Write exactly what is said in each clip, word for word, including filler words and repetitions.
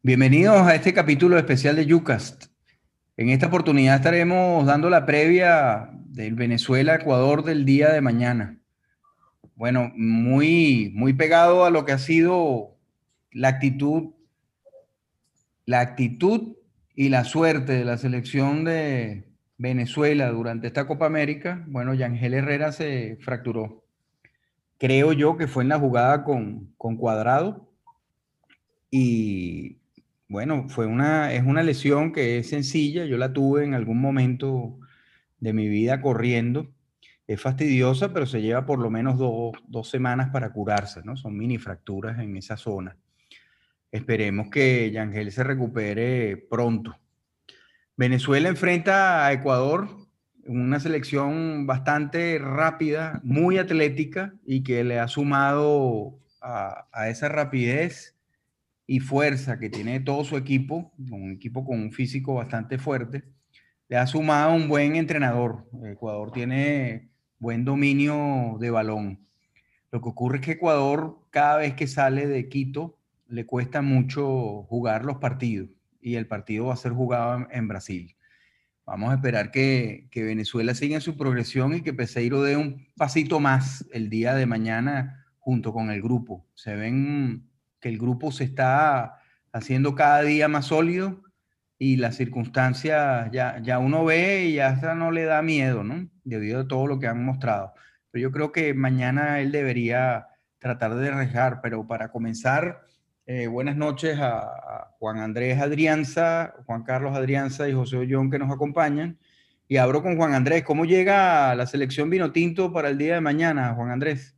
Bienvenidos a este capítulo especial de Yucast. En esta oportunidad estaremos dando la previa del Venezuela-Ecuador del día de mañana. Bueno, muy, muy pegado a lo que ha sido la actitud, la actitud y la suerte de la selección de Venezuela durante esta Copa América. Bueno, Yangel Herrera se fracturó. Creo yo que fue en la jugada con, con Cuadrado. Y bueno, fue una, es una lesión que es sencilla, yo la tuve en algún momento de mi vida corriendo. Es fastidiosa, pero se lleva por lo menos dos, dos semanas para curarse, ¿no? Son mini fracturas en esa zona. Esperemos que Yangel se recupere pronto. Venezuela enfrenta a Ecuador, una selección bastante rápida, muy atlética y que le ha sumado a, a esa rapidez y fuerza que tiene todo su equipo, un equipo con un físico bastante fuerte, le ha sumado un buen entrenador. Ecuador tiene buen dominio de balón. Lo que ocurre es que Ecuador, cada vez que sale de Quito, le cuesta mucho jugar los partidos y el partido va a ser jugado en, en Brasil. Vamos a esperar que, que Venezuela siga en su progresión y que Peseiro dé un pasito más el día de mañana junto con el grupo. Se ven que el grupo se está haciendo cada día más sólido y las circunstancias ya, ya uno ve y ya hasta no le da miedo, ¿no? Debido a todo lo que han mostrado. Pero yo creo que mañana él debería tratar de arriesgar, pero para comenzar, eh, buenas noches a, a Juan Andrés Adrianza, Juan Carlos Adrianza y José Ollón que nos acompañan. Y abro con Juan Andrés. ¿Cómo llega la selección Vinotinto para el día de mañana, Juan Andrés?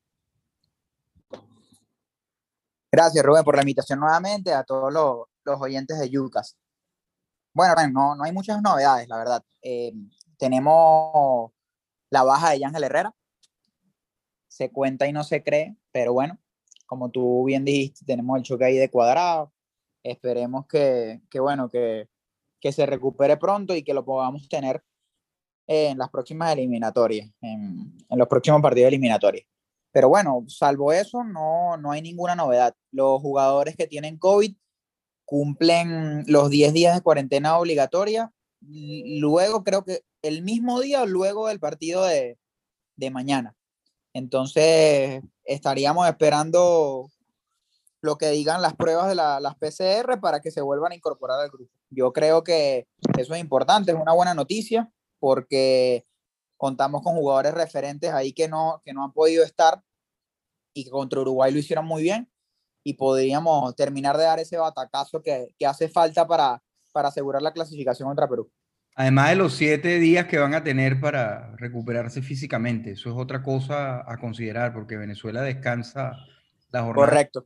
Gracias, Rubén, por la invitación nuevamente a todos los, los oyentes de Yucas. Bueno, bueno, no, no hay muchas novedades, la verdad. Eh, tenemos la baja de Yangel Herrera. Se cuenta y no se cree, pero bueno, como tú bien dijiste, tenemos el choque ahí de Cuadrado. Esperemos que, que bueno, que, que se recupere pronto y que lo podamos tener en las próximas eliminatorias, en, en los próximos partidos eliminatorios. Pero bueno, salvo eso, no, no hay ninguna novedad. Los jugadores que tienen COVID cumplen los diez días de cuarentena obligatoria. Luego, creo que el mismo día o luego del partido de, de mañana. Entonces, estaríamos esperando lo que digan las pruebas de la, las P C R para que se vuelvan a incorporar al grupo. Yo creo que eso es importante, es una buena noticia, porque contamos con jugadores referentes ahí que no, que no han podido estar y que contra Uruguay lo hicieron muy bien y podríamos terminar de dar ese batacazo que, que hace falta para, para asegurar la clasificación contra Perú. Además de los siete días que van a tener para recuperarse físicamente, eso es otra cosa a considerar porque Venezuela descansa la jornada. Correcto.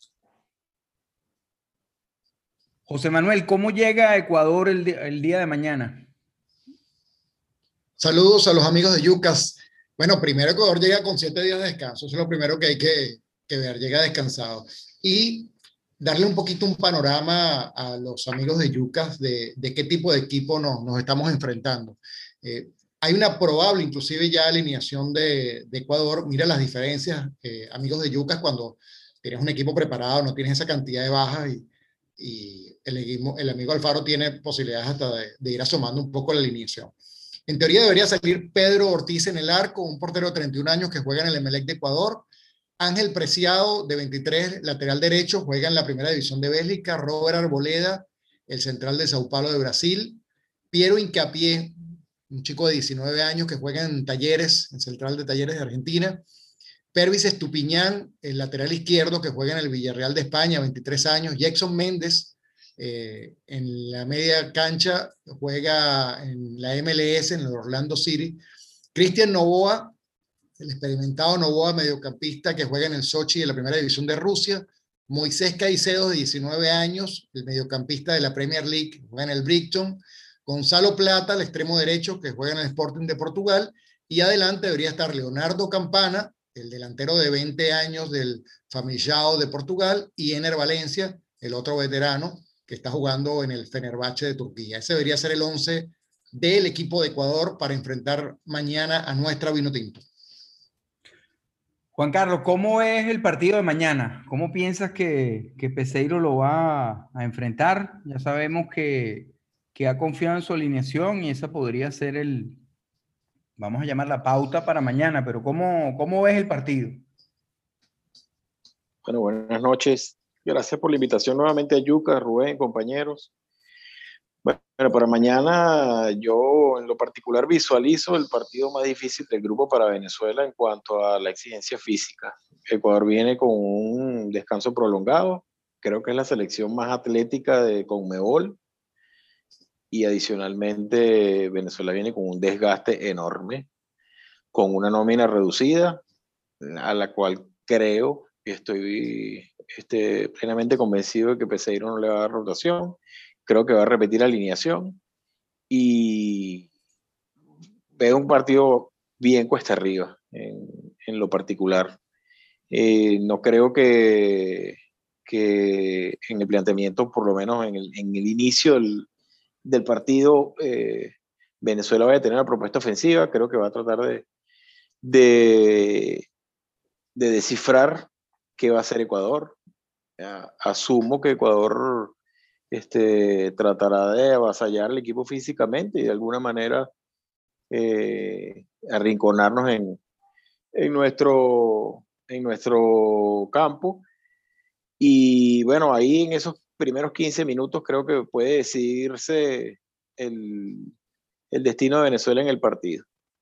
José Manuel, ¿cómo llega a Ecuador el, el día de mañana? Saludos a los amigos de Yucas. Bueno, primero Ecuador llega con siete días de descanso, eso es lo primero que hay que, que ver, llega descansado. Y darle un poquito un panorama a los amigos de Yucas de, de qué tipo de equipo nos, nos estamos enfrentando. Eh, hay una probable, inclusive ya alineación de, de Ecuador. Mira las diferencias, eh, amigos de Yucas, cuando tienes un equipo preparado, no tienes esa cantidad de bajas y, y el, equipo, el amigo Alfaro tiene posibilidades hasta de, de ir asomando un poco la alineación. En teoría debería salir Pedro Ortiz en el arco, un portero de treinta y un años que juega en el Emelec de Ecuador. Ángel Preciado, de veintitrés, lateral derecho, juega en la primera división de Bélgica. Robert Arboleda, el central de Sao Paulo de Brasil. Piero Hincapié, un chico de diecinueve años que juega en Talleres, en Central de Talleres de Argentina. Pervis Estupiñán, el lateral izquierdo que juega en el Villarreal de España, veintitrés años. Jackson Méndez, Eh, en la media cancha, juega en la M L S, en el Orlando City. Cristian Novoa, el experimentado Novoa, mediocampista que juega en el Sochi de la primera división de Rusia. Moisés Caicedo, de diecinueve años, el mediocampista de la Premier League, juega en el Brighton. Gonzalo Plata, el extremo derecho, que juega en el Sporting de Portugal. Y adelante debería estar Leonardo Campana, el delantero de veinte años del Famalicão de Portugal, y Ener Valencia, el otro veterano, que está jugando en el Fenerbahce de Turquía. Ese debería ser el once del equipo de Ecuador para enfrentar mañana a nuestra Vinotinto. Juan Carlos, ¿cómo es el partido de mañana? ¿Cómo piensas que, que Peseiro lo va a, a enfrentar? Ya sabemos que, que ha confiado en su alineación y esa podría ser el, vamos a llamar la pauta para mañana, pero ¿cómo, cómo ves el partido? Bueno, buenas noches. Gracias por la invitación nuevamente a Yuka, Rubén, compañeros. Bueno, para mañana yo en lo particular visualizo el partido más difícil del grupo para Venezuela en cuanto a la exigencia física. Ecuador viene con un descanso prolongado, creo que es la selección más atlética de Conmebol y adicionalmente Venezuela viene con un desgaste enorme, con una nómina reducida, a la cual creo y estoy este, plenamente convencido de que Peseiro no le va a dar rotación. Creo que va a repetir alineación y veo un partido bien cuesta arriba en, en lo particular. Eh, no creo que, que en el planteamiento, por lo menos en el, en el inicio del, del partido, eh, Venezuela vaya a tener una propuesta ofensiva. Creo que va a tratar de, de, de descifrar qué va a hacer Ecuador. Ya, asumo que Ecuador este, tratará de avasallar al equipo físicamente y de alguna manera eh, arrinconarnos en, en, nuestro, en nuestro campo. Y bueno, ahí en esos primeros quince minutos creo que puede decidirse el, el destino de Venezuela en el partido.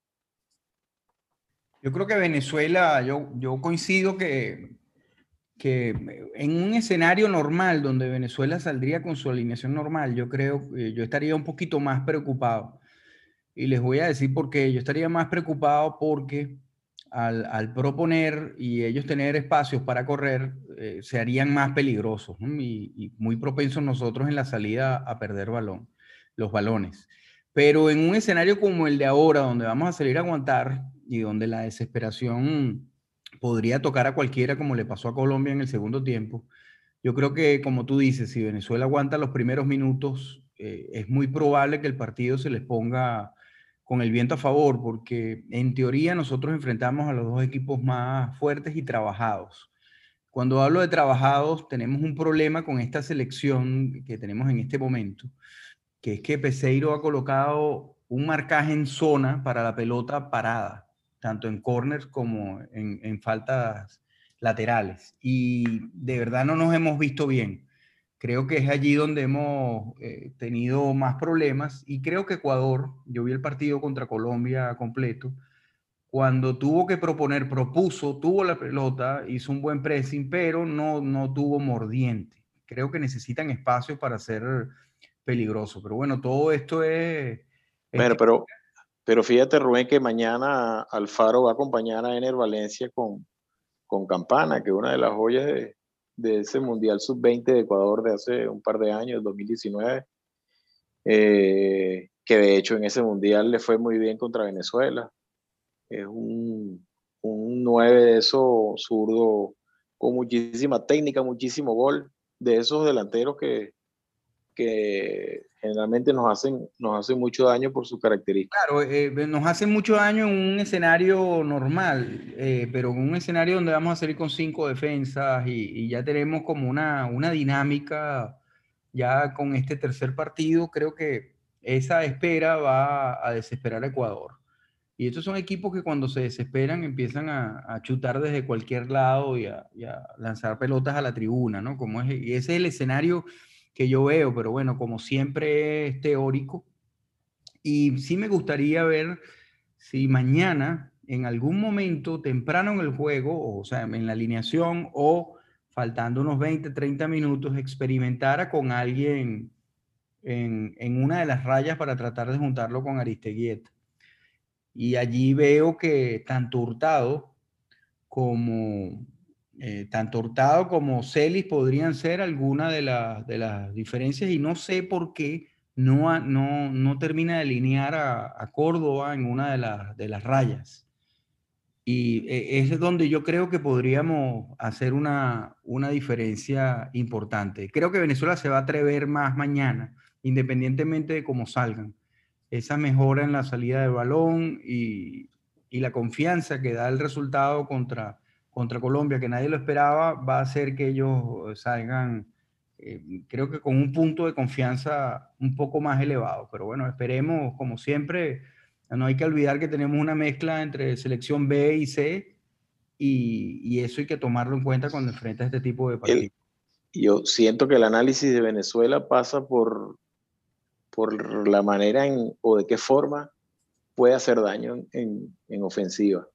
Yo creo que Venezuela, yo, yo coincido que, que en un escenario normal donde Venezuela saldría con su alineación normal, yo creo que yo estaría un poquito más preocupado. Y les voy a decir por qué. Yo estaría más preocupado porque al, al proponer y ellos tener espacios para correr, eh, se harían más peligrosos, ¿no? y, y muy propensos nosotros en la salida a perder balón, los balones. Pero en un escenario como el de ahora, donde vamos a salir a aguantar y donde la desesperación podría tocar a cualquiera, como le pasó a Colombia en el segundo tiempo, yo creo que, como tú dices, si Venezuela aguanta los primeros minutos, eh, es muy probable que el partido se les ponga con el viento a favor, porque en teoría nosotros enfrentamos a los dos equipos más fuertes y trabajados. Cuando hablo de trabajados, tenemos un problema con esta selección que tenemos en este momento, que es que Peseiro ha colocado un marcaje en zona para la pelota parada, tanto en corners como en, en faltas laterales. Y de verdad no nos hemos visto bien. Creo que es allí donde hemos eh, tenido más problemas y creo que Ecuador, yo vi el partido contra Colombia completo, cuando tuvo que proponer, propuso, tuvo la pelota, hizo un buen pressing, pero no, no tuvo mordiente. Creo que necesitan espacio para ser peligroso. Pero bueno, todo esto es... es Bueno, que, pero, pero fíjate, Rubén, que mañana Alfaro va a acompañar a Ener Valencia con, con Campana, que es una de las joyas de, de ese Mundial sub veinte de Ecuador de hace un par de años, dos mil diecinueve, eh, que de hecho en ese Mundial le fue muy bien contra Venezuela. Es un, un nueve de esos zurdo con muchísima técnica, muchísimo gol, de esos delanteros que, que generalmente nos hacen, nos hacen mucho daño por sus características. claro, eh, nos hace mucho daño en un escenario normal, eh, pero en un escenario donde vamos a salir con cinco defensas y, y ya tenemos como una, una dinámica ya con este tercer partido, creo que esa espera va a desesperar a Ecuador. Y estos son equipos que cuando se desesperan empiezan a, a chutar desde cualquier lado y a, y a lanzar pelotas a la tribuna, ¿no? Como es, y ese es el escenario que yo veo, pero bueno, como siempre es teórico. Y sí me gustaría ver si mañana, en algún momento temprano en el juego, o sea, en la alineación o faltando unos veinte, treinta minutos, experimentara con alguien en, en una de las rayas para tratar de juntarlo con Aristeguieta. Y allí veo que tanto Hurtado como, eh, tanto Hurtado como Celis podrían ser alguna de, la, de las diferencias y no sé por qué no, ha- no, no termina de alinear a, a Córdoba en una de, las de las rayas. Y eh, es donde yo creo que podríamos hacer una, una diferencia importante. Creo que Venezuela se va a atrever más mañana, independientemente de cómo salgan. Esa mejora en la salida de balón y, y la confianza que da el resultado contra, contra Colombia, que nadie lo esperaba, va a hacer que ellos salgan, eh, creo que con un punto de confianza un poco más elevado. Pero bueno, esperemos, como siempre, no hay que olvidar que tenemos una mezcla entre selección B y C, y, y eso hay que tomarlo en cuenta cuando enfrenta este tipo de El, partidos. yo siento que el análisis de Venezuela pasa por, por la manera en, o de qué forma puede hacer daño en, en, en ofensiva.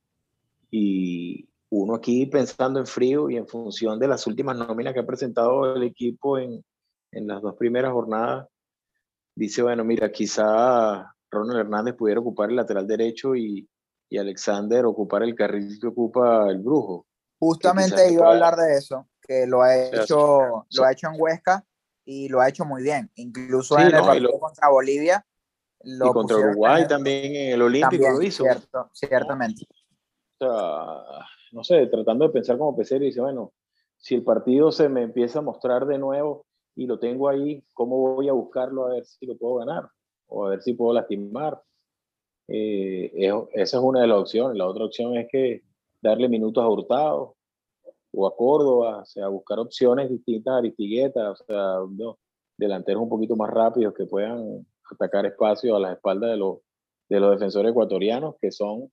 Y uno aquí pensando en frío y en función de las últimas nóminas que ha presentado el equipo en, en las dos primeras jornadas, dice, bueno, mira, quizá Ronald Hernández pudiera ocupar el lateral derecho y, y Alexander ocupar el carril que ocupa el Brujo. Que quizás Justamente le iba a pueda, hablar de eso, que lo ha o sea, hecho, lo so, ha hecho en Huesca y lo ha hecho muy bien. Incluso sí, en el ¿no? Y, partido lo, contra Bolivia y lo contra pusieron en Uruguay el, también en el Olímpico también, lo hizo, cierto, ¿no? ciertamente. O sea, no sé, tratando de pensar como Pesero y dice, bueno, si el partido se me empieza a mostrar de nuevo y lo tengo ahí, ¿cómo voy a buscarlo a ver si lo puedo ganar? O a ver si puedo lastimar. Eh, es, esa es una de las opciones. La otra opción es que darle minutos a Hurtado o a Córdoba, o sea, buscar opciones distintas a Aristigueta, o sea, no, delanteros un poquito más rápidos que puedan atacar espacio a las espaldas de los, de los defensores ecuatorianos, que son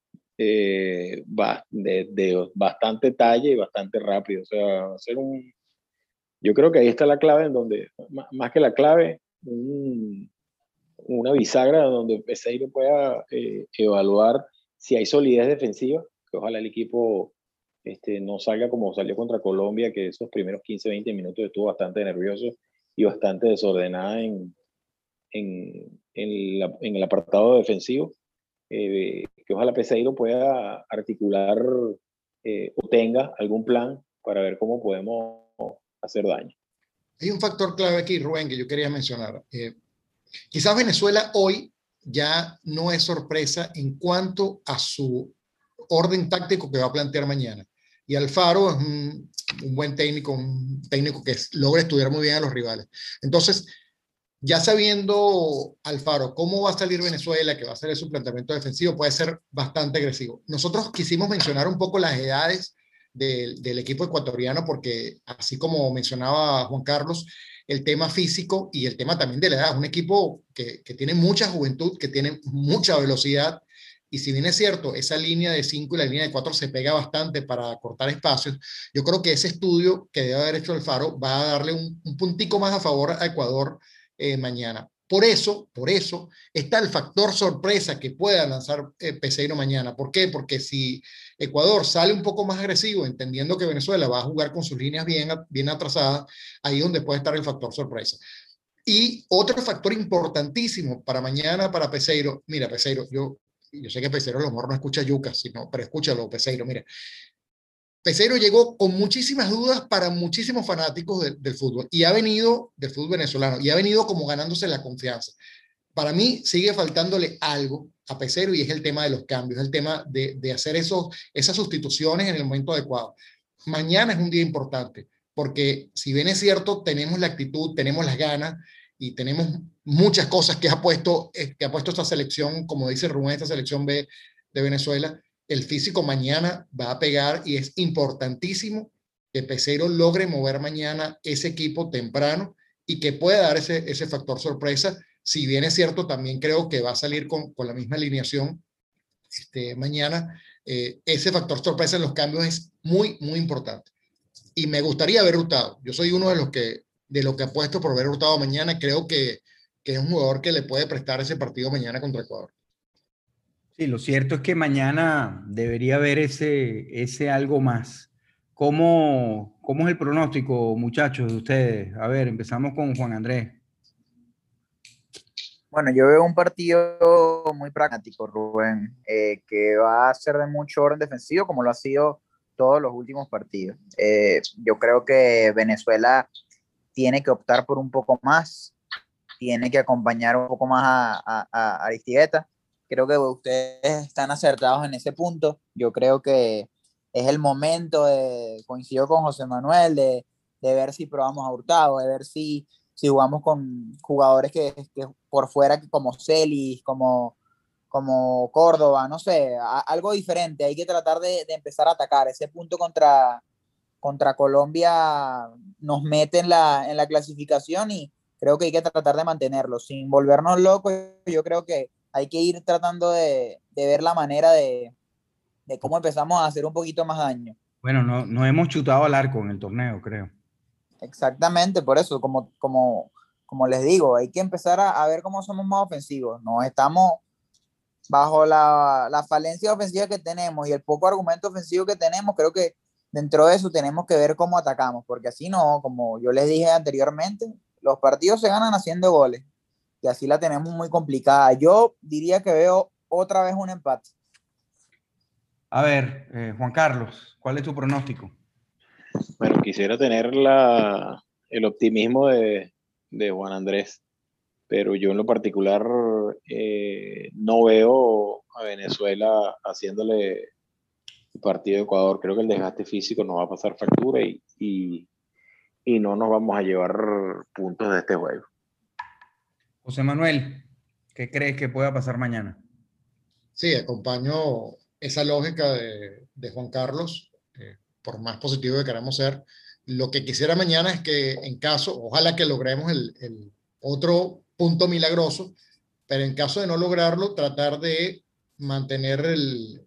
eh, de, de, bastante talla y bastante rápido. O sea, hacer un... Yo creo que ahí está la clave, en donde, más, más que la clave, un, una bisagra donde Peseiro pueda eh, evaluar si hay solidez defensiva, que ojalá el equipo este, no salga como salió contra Colombia, que esos primeros quince, veinte minutos estuvo bastante nervioso y bastante desordenada en, en, en, la, en el apartado defensivo. Eh, que ojalá Peseiro pueda articular eh, o tenga algún plan para ver cómo podemos hacer daño. Hay un factor clave aquí, Rubén, que yo quería mencionar. Eh, quizás Venezuela hoy ya no es sorpresa en cuanto a su orden táctico que va a plantear mañana. Y Alfaro es un, un buen técnico, un técnico que es, logra estudiar muy bien a los rivales. Entonces, ya sabiendo Alfaro cómo va a salir Venezuela, que va a ser su planteamiento defensivo, puede ser bastante agresivo. Nosotros quisimos mencionar un poco las edades del, del equipo ecuatoriano, porque así como mencionaba Juan Carlos, el tema físico y el tema también de la edad, es un equipo que, que tiene mucha juventud, que tiene mucha velocidad, y si bien es cierto, esa línea de cinco y la línea de cuatro se pega bastante para cortar espacios, yo creo que ese estudio que debe haber hecho Alfaro va a darle un, un puntico más a favor a Ecuador eh, mañana. Por eso, por eso está el factor sorpresa que pueda lanzar eh, Peseiro mañana. ¿Por qué? Porque si Ecuador sale un poco más agresivo, entendiendo que Venezuela va a jugar con sus líneas bien, bien atrasadas, ahí es donde puede estar el factor sorpresa. Y otro factor importantísimo para mañana, para Peseiro, mira, Peseiro, yo, yo sé que Peseiro a lo mejor no escucha Yucas, sino, pero escúchalo, Peseiro, mira. Peseiro llegó con muchísimas dudas para muchísimos fanáticos de, del fútbol y ha venido del fútbol venezolano y ha venido como ganándose la confianza. Para mí sigue faltándole algo a Peseiro y es el tema de los cambios, el tema de, de hacer esos, esas sustituciones en el momento adecuado. Mañana es un día importante porque si bien es cierto, tenemos la actitud, tenemos las ganas y tenemos muchas cosas que ha puesto, que ha puesto esta selección, como dice Rubén, esta selección B de Venezuela. El físico mañana va a pegar y es importantísimo que Peseiro logre mover mañana ese equipo temprano y que pueda dar ese, ese factor sorpresa. Si bien es cierto, también creo que va a salir con, con la misma alineación este, mañana. Eh, ese factor sorpresa en los cambios es muy, muy importante. Y me gustaría ver Hurtado. Yo soy uno de los que, de los que apuesto por ver Hurtado mañana. Creo que, que es un jugador que le puede prestar ese partido mañana contra Ecuador. Sí, lo cierto es que mañana debería haber ese, ese algo más. ¿Cómo, cómo es el pronóstico, muchachos, de ustedes? A ver, empezamos con Juan Andrés. Bueno, yo veo un partido muy pragmático, Rubén, eh, que va a ser de mucho orden defensivo, como lo ha sido todos los últimos partidos. Eh, yo creo que Venezuela tiene que optar por un poco más, tiene que acompañar un poco más a, a, a Aristigueta. Creo que ustedes están acertados en ese punto. Yo creo que es el momento de, coincido con José Manuel, de, de ver si probamos a Hurtado, de ver si, si jugamos con jugadores que, que por fuera, como Celis, como, como Córdoba, no sé, a, algo diferente. Hay que tratar de, de empezar a atacar. Ese punto contra, contra Colombia nos mete en la, en la clasificación y creo que hay que tratar de mantenerlo. Sin volvernos locos, yo creo que hay que ir tratando de, de ver la manera de, de cómo empezamos a hacer un poquito más daño. Bueno, no, no hemos chutado al arco en el torneo, creo. Exactamente, por eso, como, como, como les digo, hay que empezar a, a ver cómo somos más ofensivos. No estamos bajo la, la falencia ofensiva que tenemos y el poco argumento ofensivo que tenemos, creo que dentro de eso tenemos que ver cómo atacamos, porque así no, como yo les dije anteriormente, los partidos se ganan haciendo goles y así la tenemos muy complicada. Yo diría que veo otra vez un empate. A ver, eh, Juan Carlos, ¿cuál es tu pronóstico? Bueno, quisiera tener la, el optimismo de, de Juan Andrés, pero yo en lo particular eh, no veo a Venezuela haciéndole el partido de Ecuador. Creo que el desgaste físico nos va a pasar factura y, y, y no nos vamos a llevar puntos de este juego. José Manuel, ¿qué crees que pueda pasar mañana? Sí, acompaño esa lógica de, de Juan Carlos, eh, por más positivo que queramos ser. Lo que quisiera mañana es que en caso, ojalá que logremos el, el otro punto milagroso, pero en caso de no lograrlo, tratar de mantener el,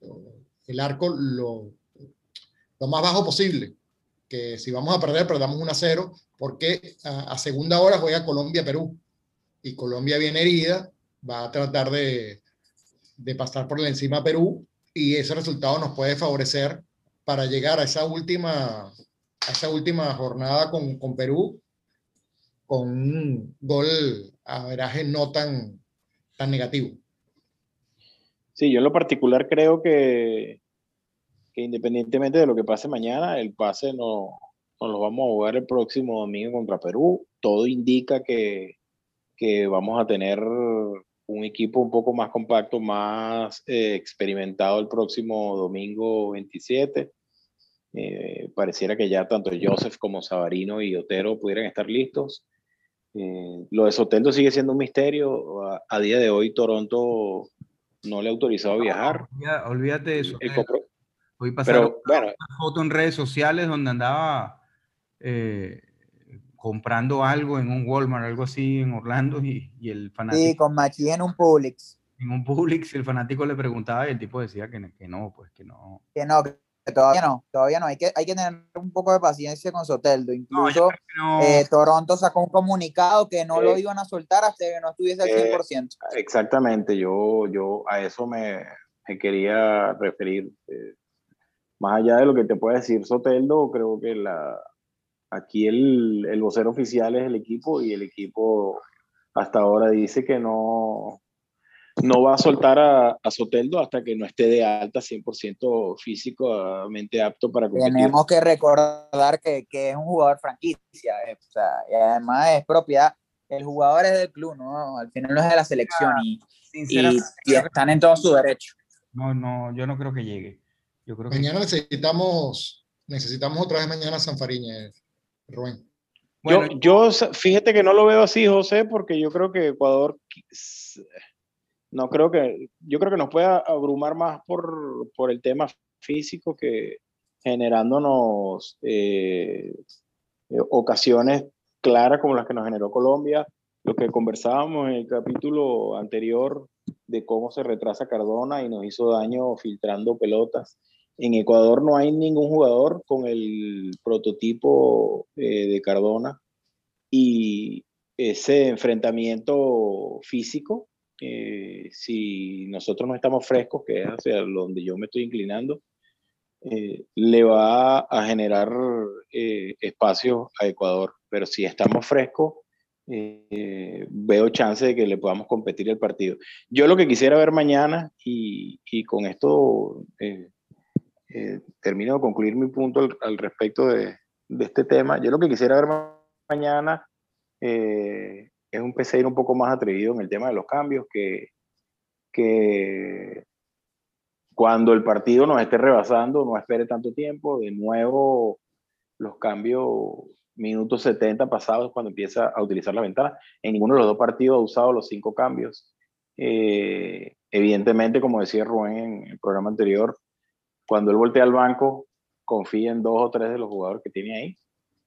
el arco lo, lo más bajo posible. Que si vamos a perder, perdamos uno a cero, porque a, a segunda hora juega Colombia-Perú y Colombia viene herida, va a tratar de de pasar por encima a Perú y ese resultado nos puede favorecer para llegar a esa última, a esa última jornada con, con Perú con un gol a veraje no tan, tan negativo. Sí, yo en lo particular creo que, que independientemente de lo que pase mañana, el pase no, nos lo vamos a jugar el próximo domingo contra Perú. Todo indica que, que vamos a tener un equipo un poco más compacto, más eh, experimentado el próximo domingo veintisiete. Eh, pareciera que ya tanto Joseph como Savarino y Otero pudieran estar listos. Eh, lo de Soteldo sigue siendo un misterio. A, a día de hoy Toronto no le ha autorizado a viajar. Ya, olvídate de El, eso. el compro... Hoy pasaron Pero bueno, una foto en redes sociales donde andaba eh, comprando algo en un Walmart, algo así en Orlando, y, y el Sí, fanático, con Machi en un Publix. en un Publix, el fanático le preguntaba y el tipo decía que, que no, pues que no. Que no, que todavía no, todavía no. Hay que, hay que tener un poco de paciencia con Soteldo. No, yo Incluso creo que no. eh, Toronto sacó un comunicado que no lo eh, iban a soltar hasta que no estuviese al eh, cien por ciento. exactamente, yo, yo a eso me, me quería referir. Eh, más allá de lo que te puede decir Soteldo, creo que la, aquí el, el vocero oficial es el equipo y el equipo hasta ahora dice que no, no va a soltar a, a Soteldo hasta que no esté de alta cien por ciento físicamente apto para competir. Tenemos que recordar que, que es un jugador franquicia, eh, o sea, y además es propiedad. El jugador es del club, ¿no? Al final no es de la selección y, y, y están en todo su derecho. No, no, yo no creo que llegue. Yo creo que... Mañana necesitamos, necesitamos otra vez mañana a Sanfariñez, Rubén. Bueno, yo, yo, fíjate que no lo veo así, José, porque yo creo que Ecuador, no creo que, yo creo que nos puede abrumar más por, por el tema físico que generándonos eh, ocasiones claras como las que nos generó Colombia, lo que conversábamos en el capítulo anterior de cómo se retrasa Cardona y nos hizo daño filtrando pelotas. En Ecuador no hay ningún jugador con el prototipo eh, de Cardona y ese enfrentamiento físico, eh, si nosotros no estamos frescos, que es hacia donde yo me estoy inclinando, eh, le va a generar eh, espacio a Ecuador. Pero si estamos frescos, eh, veo chance de que le podamos competir el partido. Yo lo que quisiera ver mañana, y, y con esto eh, eh, termino de concluir mi punto al, al respecto de, de, este tema, yo lo que quisiera ver ma mañana eh, es un Peseiro un poco más atrevido en el tema de los cambios, que, que cuando el partido nos esté rebasando, no espere tanto tiempo, de nuevo los cambios, minutos setenta pasados cuando empieza a utilizar la ventana. En ninguno de los dos partidos ha usado los cinco cambios. Eh, evidentemente, como decía Rubén en el programa anterior, cuando él voltea al banco, confía en dos o tres de los jugadores que tiene ahí,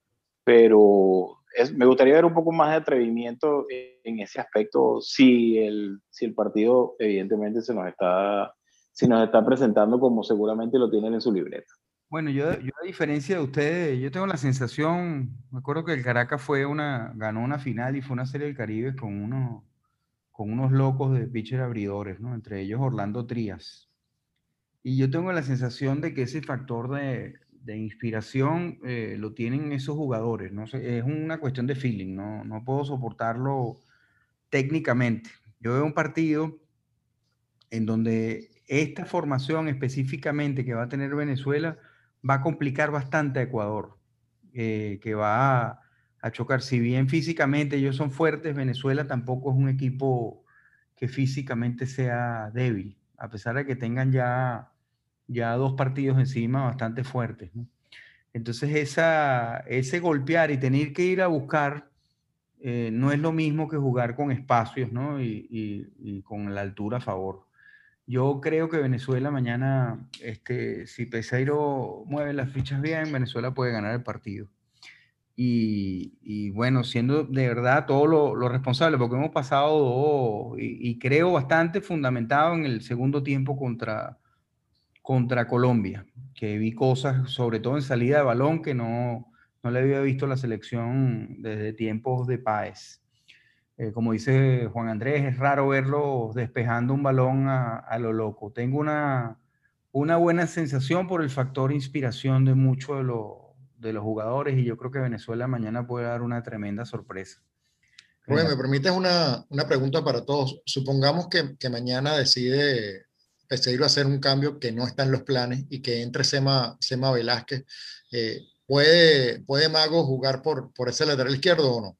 pero es, me gustaría ver un poco más de atrevimiento en ese aspecto si el, si el partido evidentemente se nos está, si nos está presentando como seguramente lo tienen en su libreta. Bueno, yo, yo a diferencia de ustedes, yo tengo la sensación, me acuerdo que el Caracas fue una, ganó una final y fue una Serie del Caribe con unos, con unos locos de pitcher abridores, ¿no? Entre ellos Orlando Trías. Y yo tengo la sensación de que ese factor de, de inspiración eh, lo tienen esos jugadores, ¿no? sé, es una cuestión de feeling, ¿no? No puedo soportarlo técnicamente. Yo veo un partido en donde esta formación específicamente que va a tener Venezuela va a complicar bastante a Ecuador, eh, que va a, a chocar. Si bien físicamente ellos son fuertes, Venezuela tampoco es un equipo que físicamente sea débil, a pesar de que tengan ya, ya dos partidos encima bastante fuertes, ¿no? Entonces esa, ese golpear y tener que ir a buscar eh, no es lo mismo que jugar con espacios, ¿no? Y, y, y con la altura a favor. Yo creo que Venezuela mañana, este, si Peseiro mueve las fichas bien, Venezuela puede ganar el partido. Y, y bueno, siendo de verdad todo lo, lo responsable, porque hemos pasado dos, y, y creo bastante fundamentado en el segundo tiempo contra, contra Colombia, que vi cosas, sobre todo en salida de balón, que no, no le había visto a la selección desde tiempos de Páez. Eh, como dice Juan Andrés, es raro verlo despejando un balón a, a lo loco. Tengo una, una buena sensación por el factor inspiración de muchos de, lo, de los jugadores y yo creo que Venezuela mañana puede dar una tremenda sorpresa. Rubén, Eh, ¿me permites una, una pregunta para todos? Supongamos que, que mañana decide Peseiro hacer un cambio que no está en los planes y que entre Sema, Sema Velázquez. Eh, ¿puede, ¿Puede Mago jugar por, por ese lateral izquierdo o no?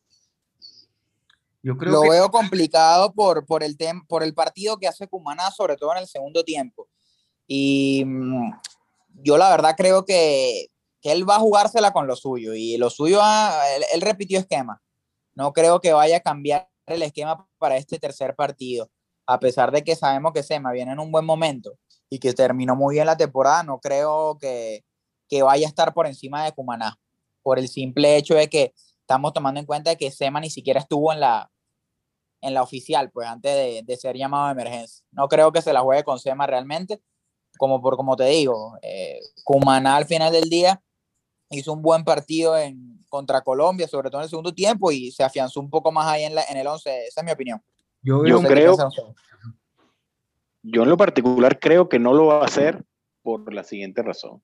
yo creo Lo que veo complicado por, por, el tem por el partido que hace Cumaná, sobre todo en el segundo tiempo. Y mmm, yo la verdad creo que, que él va a jugársela con lo suyo. Y lo suyo, ah, él, él repitió esquema. No creo que vaya a cambiar el esquema para este tercer partido. A pesar de que sabemos que Sema viene en un buen momento y que terminó muy bien la temporada, no creo que, que vaya a estar por encima de Cumaná. Por el simple hecho de que estamos tomando en cuenta que Sema ni siquiera estuvo en la, en la oficial, pues antes de, de ser llamado de emergencia. No creo que se la juegue con Sema realmente, como por como te digo, eh, Cumaná al final del día hizo un buen partido en, contra Colombia, sobre todo en el segundo tiempo, y se afianzó un poco más ahí en, la, en el once. Esa es mi opinión. yo Yo veo, No sé qué creo, piensan ustedes. yo en lo particular creo que no lo va a hacer por la siguiente razón.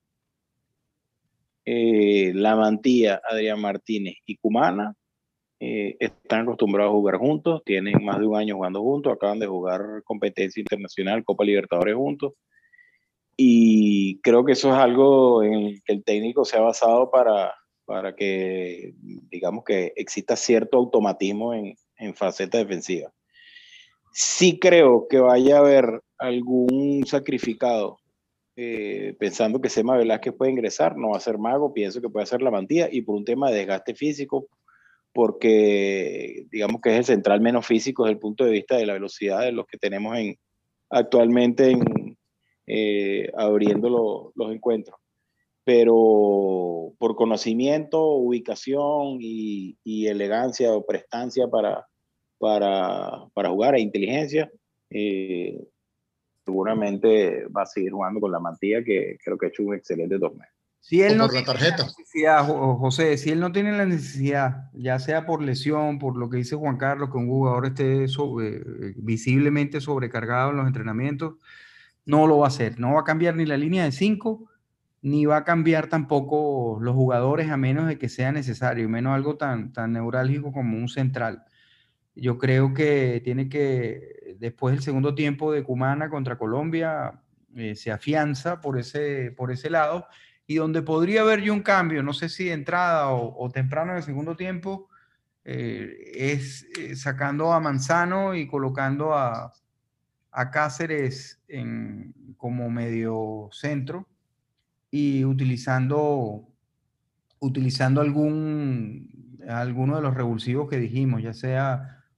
Eh, la Mantilla, Adrián Martínez y Cumana eh, están acostumbrados a jugar juntos, tienen más de un año jugando juntos, acaban de jugar competencia internacional, Copa Libertadores juntos, y creo que eso es algo en el que el técnico se ha basado para, para que, digamos que exista cierto automatismo en, en faceta defensiva. Sí creo que vaya a haber algún sacrificado eh, pensando que Sema Velázquez puede ingresar, no va a ser Mago, pienso que puede ser la Mantilla, y por un tema de desgaste físico, porque digamos que es el central menos físico desde el punto de vista de la velocidad de los que tenemos en, actualmente en, eh, abriendo lo, los encuentros. Pero por conocimiento, ubicación y, y elegancia o prestancia para, para, para jugar e inteligencia, eh, seguramente va a seguir jugando con la Mantilla, que creo que ha hecho un excelente torneo. si él ¿O no por la tiene la tarjeta? necesidad, José, si él no tiene la necesidad, ya sea por lesión, por lo que dice Juan Carlos, que un jugador esté sobre, visiblemente sobrecargado en los entrenamientos, no lo va a hacer. No va a cambiar ni la línea de cinco, ni va a cambiar tampoco los jugadores a menos de que sea necesario, menos algo tan, tan neurálgico como un central. Yo creo que tiene que, después del segundo tiempo de Cumana contra Colombia, eh, se afianza por ese, por ese lado, y donde podría haber yo un cambio, no sé si de entrada o, o temprano en el segundo tiempo, eh, es eh, sacando a Manzano y colocando a, a Cáceres en, como medio centro y utilizando, utilizando algún, alguno de los revulsivos que dijimos, ya sea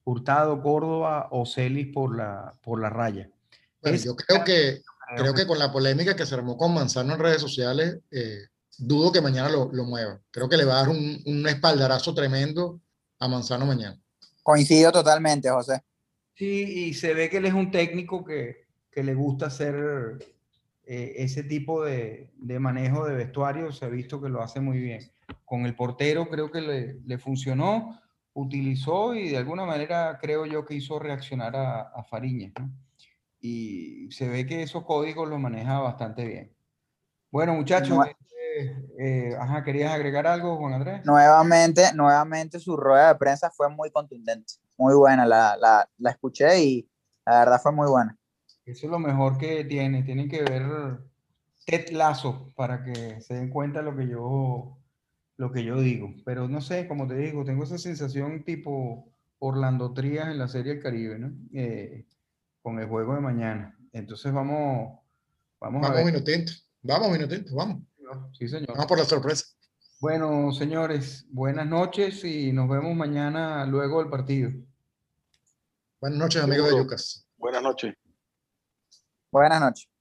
Hurtado, Córdoba o Celis por la, por la raya. Bueno, Ese yo creo que, creo creo que- que con la polémica que se armó con Manzano en redes sociales, eh, dudo que mañana lo, lo mueva. Creo que le va a dar un, un espaldarazo tremendo a Manzano mañana. Coincido totalmente, José. Sí, y se ve que él es un técnico que, que le gusta hacer eh, ese tipo de, de manejo de vestuario. Se ha visto que lo hace muy bien. Con el portero creo que le, le funcionó, utilizó y de alguna manera creo yo que hizo reaccionar a, a Fariñez, ¿no? Y se ve que esos códigos los maneja bastante bien. Bueno, muchachos, Nue- eh, eh, ajá, ¿querías agregar algo, Juan Andrés? nuevamente, nuevamente su rueda de prensa fue muy contundente, muy buena, la, la, la escuché y la verdad fue muy buena. Eso es lo mejor que tiene. Tienen que ver Ted Lasso para que se den cuenta lo que yo, lo que yo digo. Pero no sé, como te digo, tengo esa sensación tipo Orlando Trías en la Serie del Caribe, ¿no? Eh, con el juego de mañana. Entonces vamos, vamos a Vamos, ver. minutito. Vamos, minutito. Vamos. Sí, señor. Vamos por la sorpresa. Bueno, señores, buenas noches y nos vemos mañana luego del partido. Buenas noches, amigos de Seguro. Yucas. Buenas noches. Buenas noches.